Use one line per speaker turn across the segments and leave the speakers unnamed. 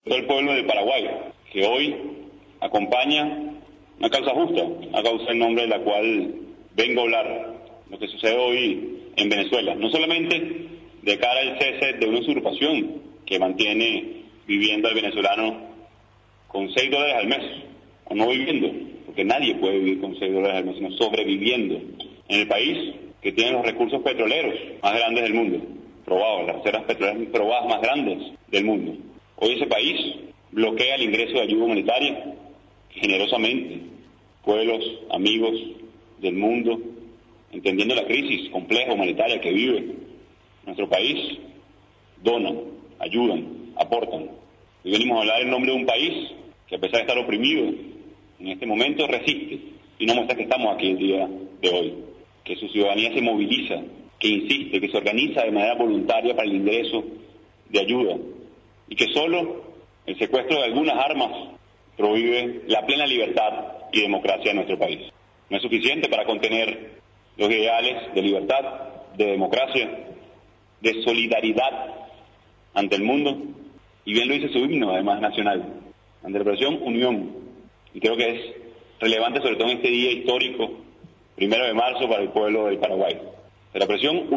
todo el pueblo del Paraguay, que hoy acompaña una causa justa, una causa en nombre de la cual vengo a hablar, lo que sucede hoy en Venezuela, no solamente de cara al cese de una usurpación que mantiene viviendo al venezolano con $6 al mes, o no viviendo, porque nadie puede vivir con $6 al mes, sino sobreviviendo en el país que tiene los recursos petroleros más grandes del mundo, probados, las reservas petroleras probadas más grandes del mundo. Hoy ese país bloquea el ingreso de ayuda humanitaria que generosamente pueblos, amigos del mundo, entendiendo la crisis compleja humanitaria que vive nuestro país, donan, ayudan, aportan. Hoy venimos a hablar en nombre de un país que, a pesar de estar oprimido en este momento, resiste y nos muestra que estamos aquí el día de hoy, que su ciudadanía se moviliza, que insiste, que se organiza de manera voluntaria para el ingreso de ayuda y que solo el secuestro de algunas armas prohíbe la plena libertad y democracia en nuestro país. No es suficiente para contener los ideales de libertad, de democracia, de solidaridad ante el mundo, y bien lo dice su himno, además nacional, ante la represión, unión, y creo que es relevante sobre todo en este día histórico, 1 de marzo, para el pueblo del Paraguay. De la represión,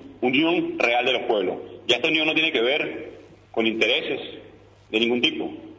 unión real de los pueblos. Ya esta unión no tiene que ver con intereses de ningún tipo,